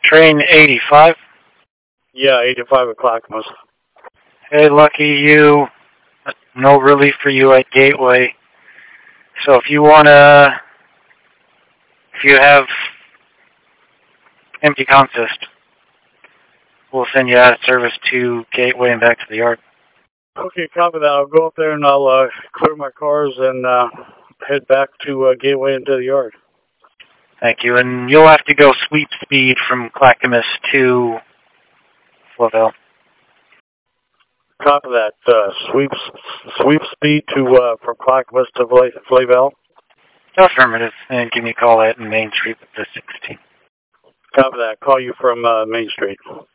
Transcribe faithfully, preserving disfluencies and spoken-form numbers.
Train eighty-five. Yeah, eighty-five o'clock. Hey, lucky you. No relief for you at Gateway. So if you wanna, if you have empty consist, we'll send you out of service to Gateway and back to the yard. Okay, copy that. I'll go up there and I'll uh, clear my cars and uh, head back to uh, Gateway into the yard. Thank you. And you'll have to go sweep speed from Clackamas to Flavel. Copy that. Uh, sweep sweep speed to uh, from Clackamas to Flavel. Affirmative. And give me a call at Main Street with the sixteen. Copy that. Call you from uh, Main Street.